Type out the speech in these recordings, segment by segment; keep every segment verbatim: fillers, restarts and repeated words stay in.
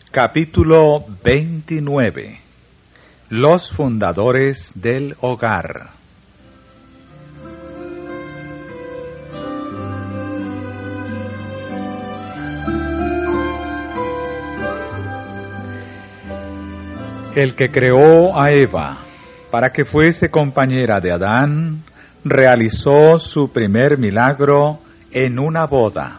Capítulo veintinueve. Los fundadores del hogar. El que creó a Eva para que fuese compañera de Adán, realizó su primer milagro en una boda.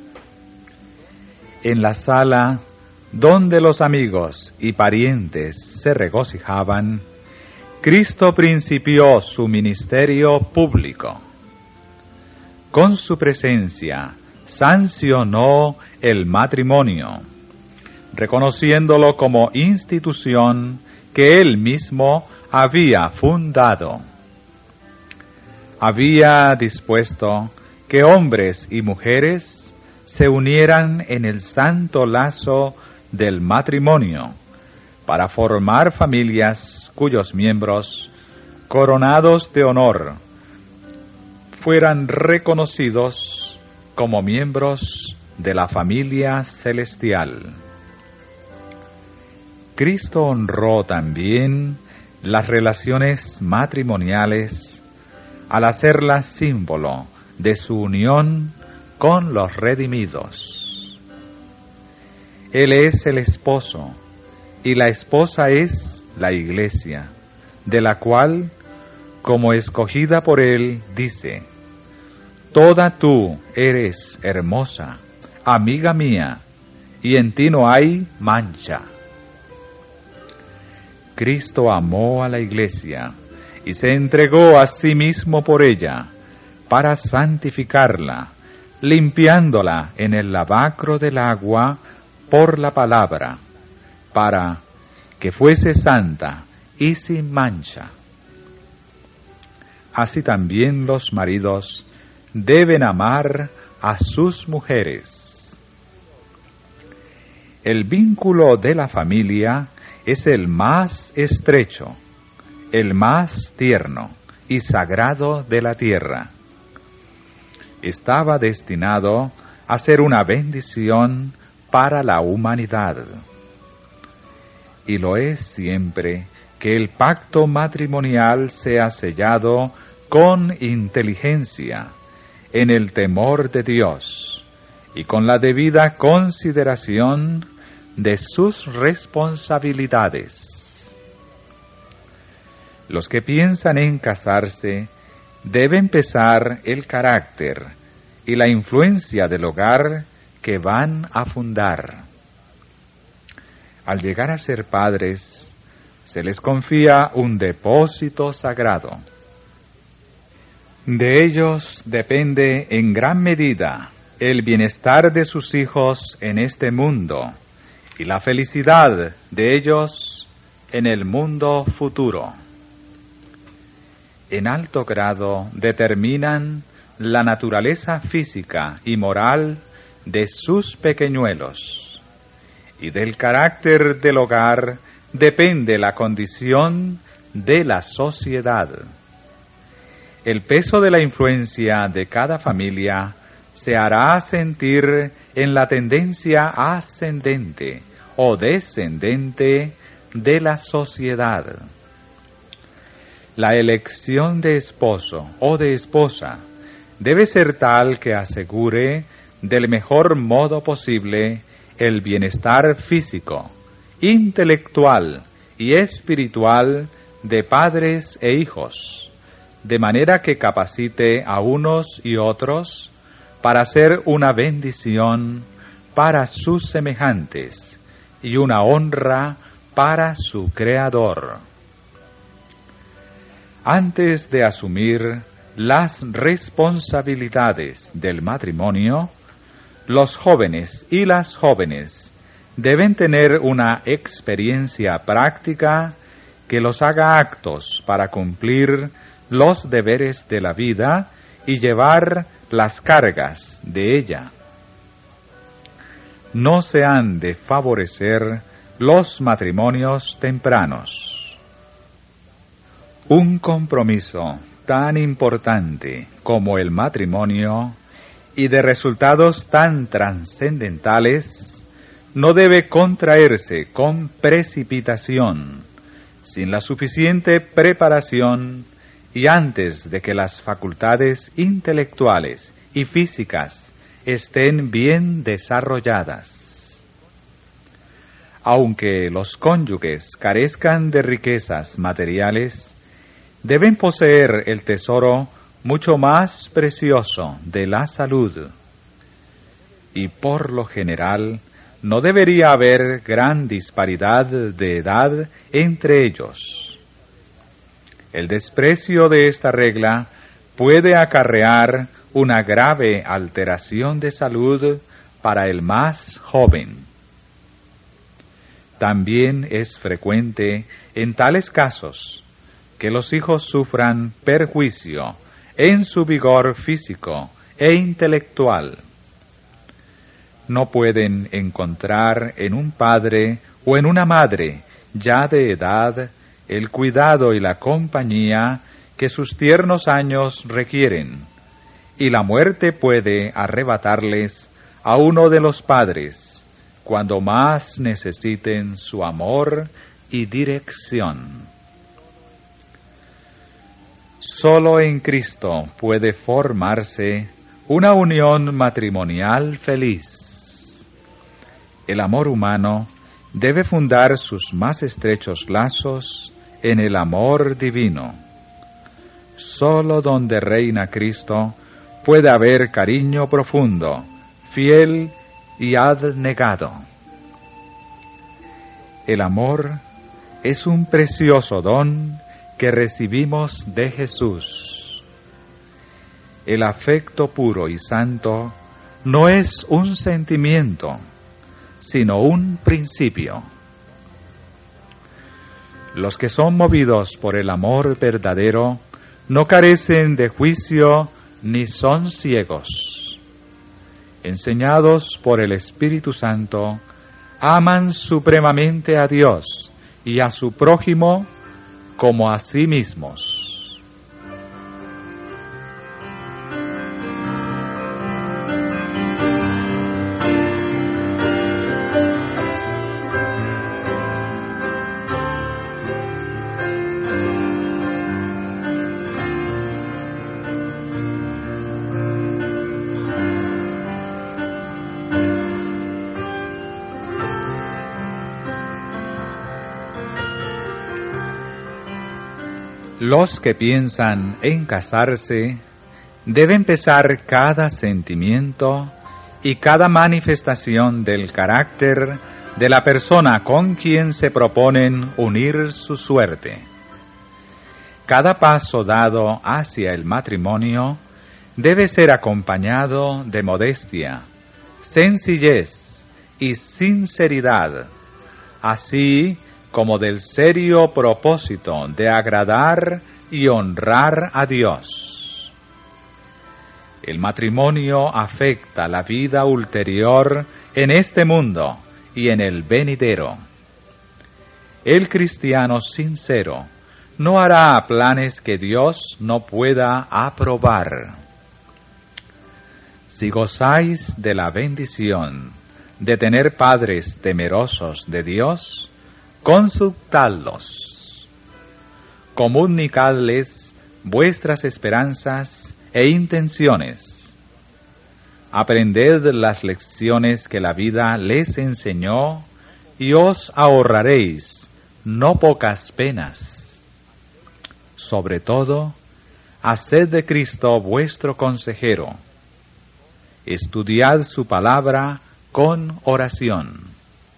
En la sala donde los amigos y parientes se regocijaban, Cristo principió su ministerio público. Con su presencia sancionó el matrimonio, reconociéndolo como institución que él mismo había fundado. Había dispuesto que hombres y mujeres se unieran en el santo lazo del matrimonio para formar familias cuyos miembros, coronados de honor, fueran reconocidos como miembros de la familia celestial. Cristo honró también las relaciones matrimoniales al hacerlas símbolo de su unión con los redimidos. Él es el esposo y la esposa es la iglesia, de la cual, como escogida por él, dice: Toda tú eres hermosa, amiga mía, y en ti no hay mancha. Cristo amó a la iglesia y se entregó a sí mismo por ella para santificarla, limpiándola en el lavacro del agua por la palabra, para que fuese santa y sin mancha. Así también los maridos deben amar a sus mujeres. El vínculo de la familia es el más estrecho, el más tierno y sagrado de la tierra. Estaba destinado a ser una bendición para la humanidad. Y lo es siempre que el pacto matrimonial sea sellado con inteligencia, en el temor de Dios y con la debida consideración de sus responsabilidades. Los que piensan en casarse deben pesar el carácter y la influencia del hogar que van a fundar. Al llegar a ser padres, se les confía un depósito sagrado. De ellos depende en gran medida el bienestar de sus hijos en este mundo y la felicidad de ellos en el mundo futuro. En alto grado determinan la naturaleza física y moral de sus pequeñuelos, y del carácter del hogar depende la condición de la sociedad. El peso de la influencia de cada familia se hará sentir en la tendencia ascendente o descendente de la sociedad. La elección de esposo o de esposa debe ser tal que asegure del mejor modo posible el bienestar físico, intelectual y espiritual de padres e hijos, de manera que capacite a unos y otros para ser una bendición para sus semejantes y una honra para su Creador. Antes de asumir las responsabilidades del matrimonio, los jóvenes y las jóvenes deben tener una experiencia práctica que los haga aptos para cumplir los deberes de la vida y llevar las cargas de ella. No se han de favorecer los matrimonios tempranos. Un compromiso tan importante como el matrimonio y de resultados tan trascendentales no debe contraerse con precipitación, sin la suficiente preparación y antes de que las facultades intelectuales y físicas estén bien desarrolladas. Aunque los cónyuges carezcan de riquezas materiales, deben poseer el tesoro mucho más precioso de la salud. Y por lo general, no debería haber gran disparidad de edad entre ellos. El desprecio de esta regla puede acarrear una grave alteración de salud para el más joven. También es frecuente en tales casos que los hijos sufran perjuicio en su vigor físico e intelectual. No pueden encontrar en un padre o en una madre ya de edad el cuidado y la compañía que sus tiernos años requieren, y la muerte puede arrebatarles a uno de los padres cuando más necesiten su amor y dirección. Solo en Cristo puede formarse una unión matrimonial feliz. El amor humano debe fundar sus más estrechos lazos en el amor divino. Solo donde reina Cristo puede haber cariño profundo, fiel y abnegado. El amor es un precioso don que recibimos de Jesús. El afecto puro y santo no es un sentimiento, sino un principio. Los que son movidos por el amor verdadero no carecen de juicio ni son ciegos. Enseñados por el Espíritu Santo, aman supremamente a Dios y a su prójimo como a sí mismos. Los que piensan en casarse deben pesar cada sentimiento y cada manifestación del carácter de la persona con quien se proponen unir su suerte. Cada paso dado hacia el matrimonio debe ser acompañado de modestia, sencillez y sinceridad, así como del serio propósito de agradar y honrar a Dios. El matrimonio afecta la vida ulterior en este mundo y en el venidero. El cristiano sincero no hará planes que Dios no pueda aprobar. Si gozáis de la bendición de tener padres temerosos de Dios, consultadlos, comunicadles vuestras esperanzas e intenciones. Aprended las lecciones que la vida les enseñó y os ahorraréis no pocas penas. Sobre todo, haced de Cristo vuestro consejero. Estudiad su palabra con oración.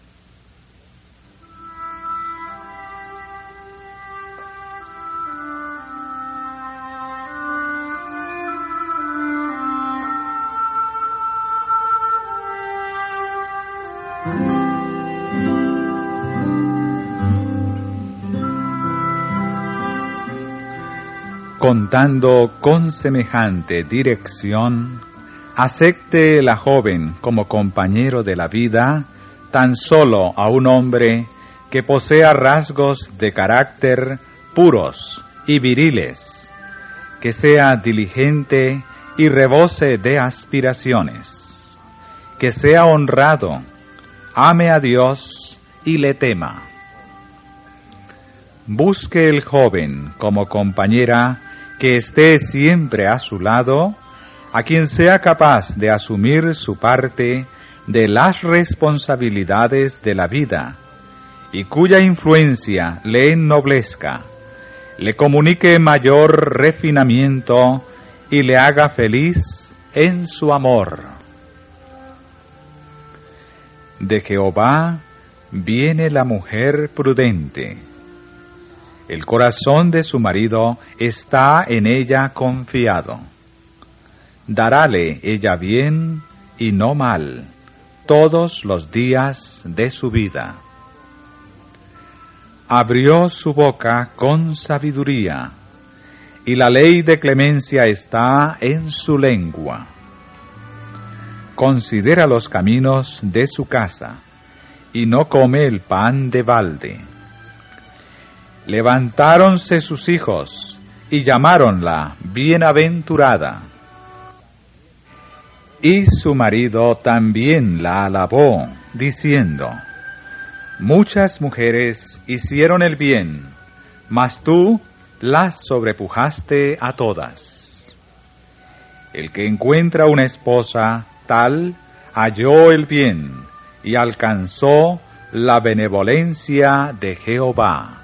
Contando con semejante dirección, acepte la joven como compañero de la vida tan solo a un hombre que posea rasgos de carácter puros y viriles, que sea diligente y rebose de aspiraciones, que sea honrado, ame a Dios y le tema. Busque el joven como compañera que esté siempre a su lado, a quien sea capaz de asumir su parte de las responsabilidades de la vida y cuya influencia le ennoblezca, le comunique mayor refinamiento y le haga feliz en su amor. De Jehová viene la mujer prudente. El corazón de su marido está en ella confiado. Darále ella bien y no mal todos los días de su vida. Abrió su boca con sabiduría, y la ley de clemencia está en su lengua. Considera los caminos de su casa, y no come el pan de balde. Levantáronse sus hijos, y llamáronla bienaventurada. Y su marido también la alabó, diciendo: Muchas mujeres hicieron el bien, mas tú las sobrepujaste a todas. El que encuentra una esposa, tal halló el bien, y alcanzó la benevolencia de Jehová.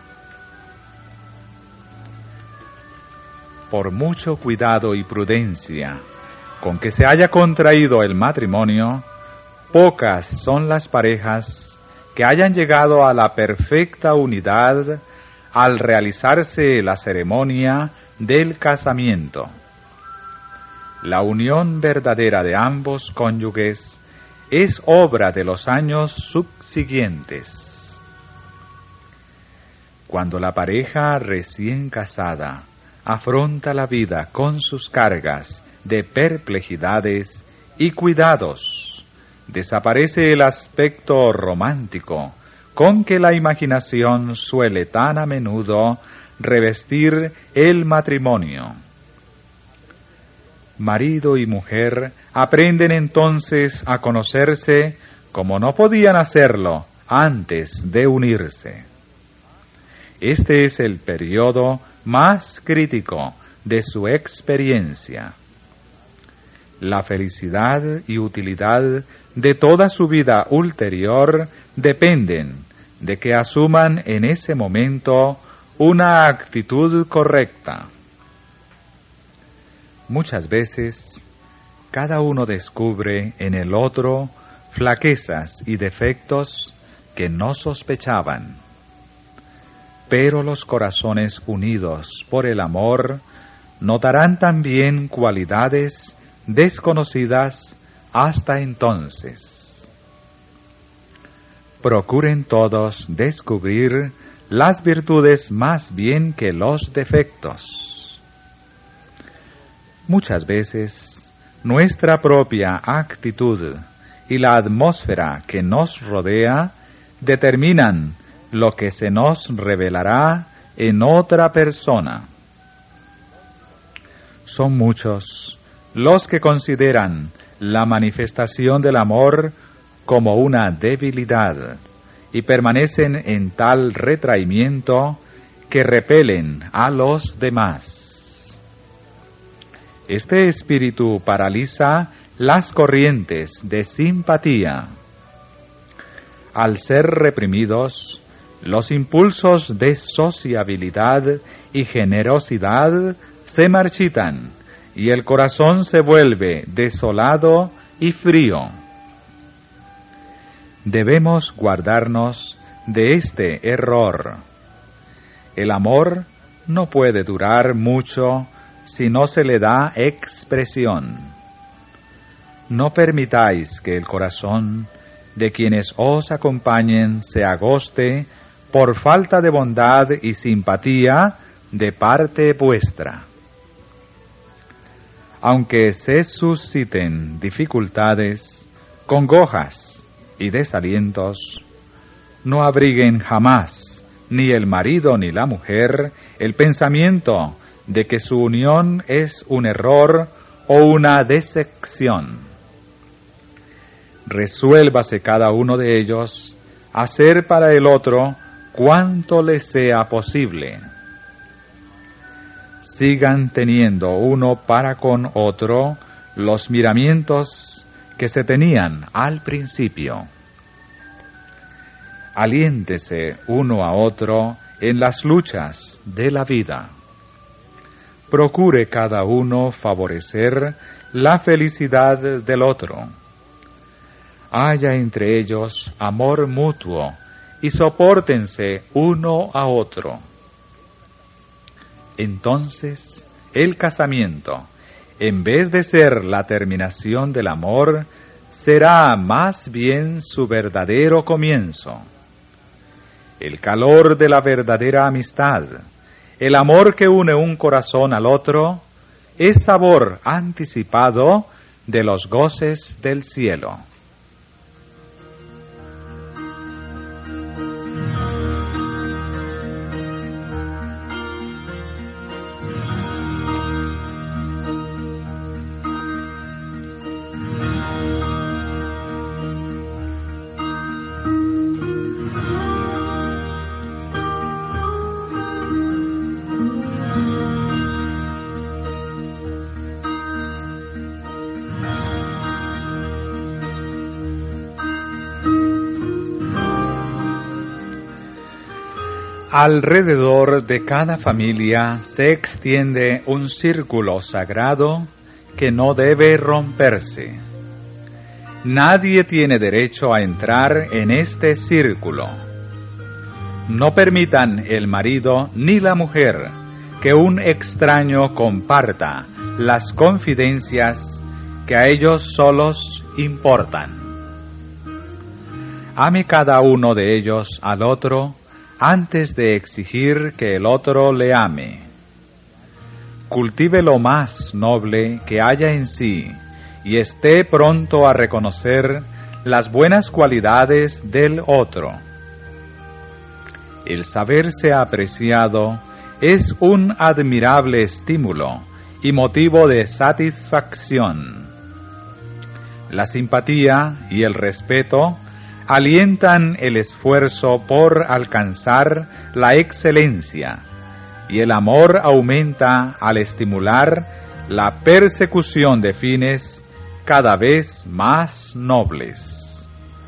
Por mucho cuidado y prudencia con que se haya contraído el matrimonio, pocas son las parejas que hayan llegado a la perfecta unidad al realizarse la ceremonia del casamiento. La unión verdadera de ambos cónyuges es obra de los años subsiguientes. Cuando la pareja recién casada afronta la vida con sus cargas de perplejidades y cuidados, desaparece el aspecto romántico con que la imaginación suele tan a menudo revestir el matrimonio. Marido y mujer aprenden entonces a conocerse como no podían hacerlo antes de unirse. Este es el periodo más crítico de su experiencia. La felicidad y utilidad de toda su vida ulterior dependen de que asuman en ese momento una actitud correcta. Muchas veces, cada uno descubre en el otro flaquezas y defectos que no sospechaban. Pero los corazones unidos por el amor notarán también cualidades desconocidas hasta entonces. Procuren todos descubrir las virtudes más bien que los defectos. Muchas veces nuestra propia actitud y la atmósfera que nos rodea determinan lo que se nos revelará en otra persona. Son muchos los que consideran la manifestación del amor como una debilidad y permanecen en tal retraimiento que repelen a los demás. Este espíritu paraliza las corrientes de simpatía. Al ser reprimidos, los impulsos de sociabilidad y generosidad se marchitan y el corazón se vuelve desolado y frío. Debemos guardarnos de este error. El amor no puede durar mucho si no se le da expresión. No permitáis que el corazón de quienes os acompañen se agoste por falta de bondad y simpatía de parte vuestra. Aunque se susciten dificultades, congojas y desalientos, no abriguen jamás ni el marido ni la mujer el pensamiento de que su unión es un error o una decepción. resuélvase cada uno de ellos hacer para el otro cuanto le sea posible. Sigan teniendo uno para con otro los miramientos que se tenían al principio. Aliéntese uno a otro en las luchas de la vida. Procure cada uno favorecer la felicidad del otro. Haya entre ellos amor mutuo y sopórtense uno a otro. Entonces, el casamiento, en vez de ser la terminación del amor, será más bien su verdadero comienzo. El calor de la verdadera amistad, el amor que une un corazón al otro, es sabor anticipado de los goces del cielo. Alrededor de cada familia se extiende un círculo sagrado que no debe romperse. Nadie tiene derecho a entrar en este círculo. No permitan el marido ni la mujer que un extraño comparta las confidencias que a ellos solos importan. Ame cada uno de ellos al otro antes de exigir que el otro le ame. Cultive lo más noble que haya en sí y esté pronto a reconocer las buenas cualidades del otro. El saberse apreciado es un admirable estímulo y motivo de satisfacción. La simpatía y el respeto alientan el esfuerzo por alcanzar la excelencia, y el amor aumenta al estimular la persecución de fines cada vez más nobles.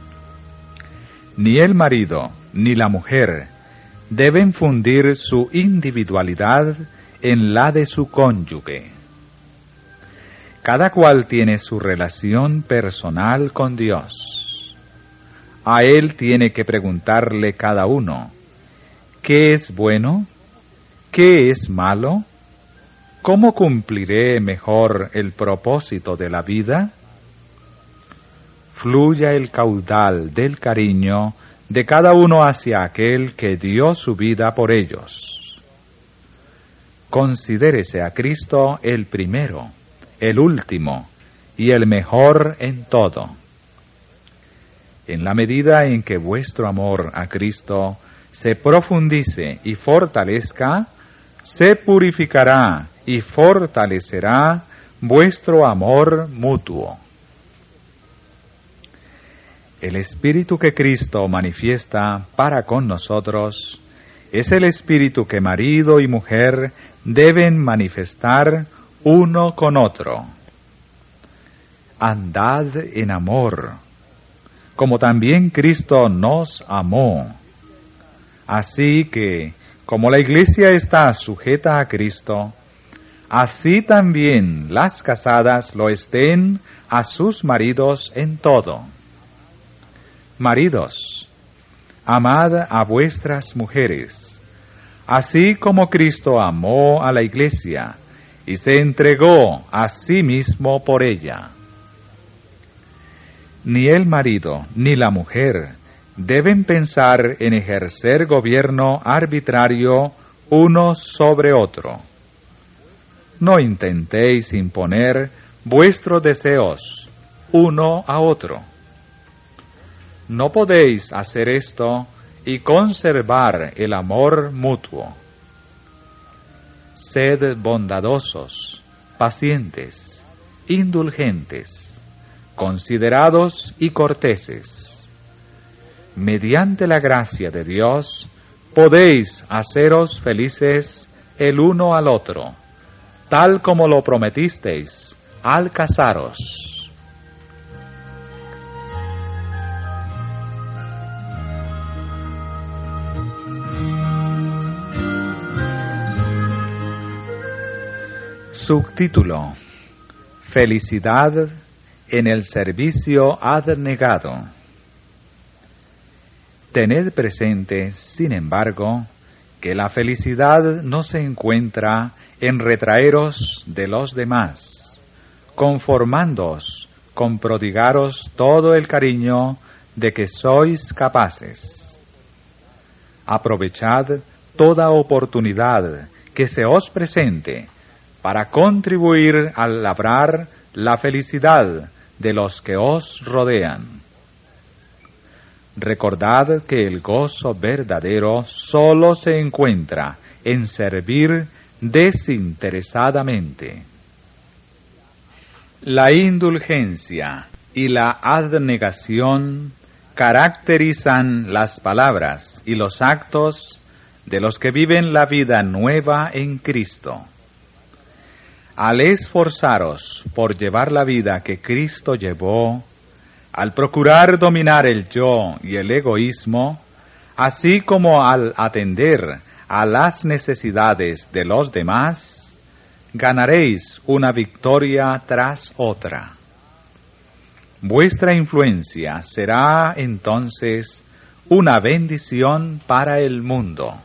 Ni el marido ni la mujer deben fundir su individualidad en la de su cónyuge. Cada cual tiene su relación personal con Dios. A él tiene que preguntarle cada uno, ¿qué es bueno? ¿Qué es malo? ¿Cómo cumpliré mejor el propósito de la vida? Fluya el caudal del cariño de cada uno hacia aquel que dio su vida por ellos. Considérese a Cristo el primero, el último y el mejor en todo. En la medida en que vuestro amor a Cristo se profundice y fortalezca, se purificará y fortalecerá vuestro amor mutuo. El espíritu que Cristo manifiesta para con nosotros es el espíritu que marido y mujer deben manifestar uno con otro. Andad en amor, como también Cristo nos amó. Así que, como la Iglesia está sujeta a Cristo, así también las casadas lo estén a sus maridos en todo. Maridos, amad a vuestras mujeres, así como Cristo amó a la Iglesia y se entregó a sí mismo por ella. Ni el marido ni la mujer deben pensar en ejercer gobierno arbitrario uno sobre otro. No intentéis imponer vuestros deseos uno a otro. No podéis hacer esto y conservar el amor mutuo. Sed bondadosos, pacientes, indulgentes, considerados y corteses. Mediante la gracia de Dios, podéis haceros felices el uno al otro, tal como lo prometisteis al casaros. Subtítulo: Felicidad en el servicio abnegado. Tened presente, sin embargo, que la felicidad no se encuentra en retraeros de los demás, conformándoos con prodigaros todo el cariño de que sois capaces. Aprovechad toda oportunidad que se os presente para contribuir a labrar la felicidad de los que os rodean. Recordad que el gozo verdadero solo se encuentra en servir desinteresadamente. La indulgencia y la abnegación caracterizan las palabras y los actos de los que viven la vida nueva en Cristo. Al esforzaros por llevar la vida que Cristo llevó, al procurar dominar el yo y el egoísmo, así como al atender a las necesidades de los demás, ganaréis una victoria tras otra. Vuestra influencia será entonces una bendición para el mundo.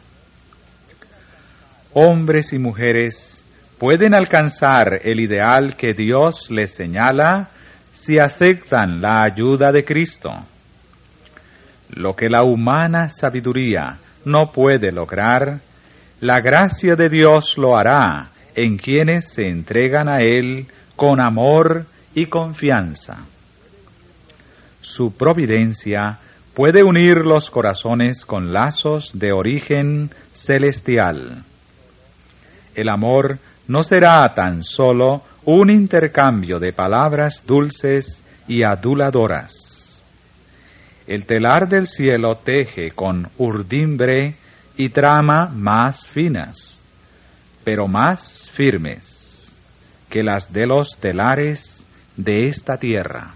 Hombres y mujeres pueden alcanzar el ideal que Dios les señala si aceptan la ayuda de Cristo. Lo que la humana sabiduría no puede lograr, la gracia de Dios lo hará en quienes se entregan a Él con amor y confianza. Su providencia puede unir los corazones con lazos de origen celestial. El amor no será tan solo un intercambio de palabras dulces y aduladoras. El telar del cielo teje con urdimbre y trama más finas, pero más firmes que las de los telares de esta tierra.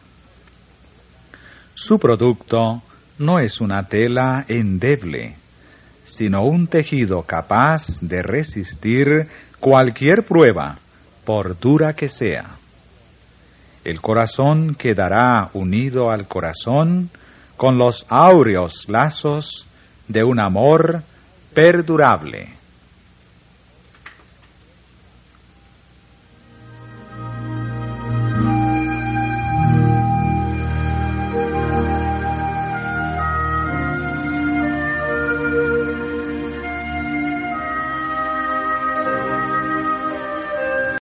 Su producto no es una tela endeble, sino un tejido capaz de resistir cualquier prueba, por dura que sea. El corazón quedará unido al corazón con los áureos lazos de un amor perdurable.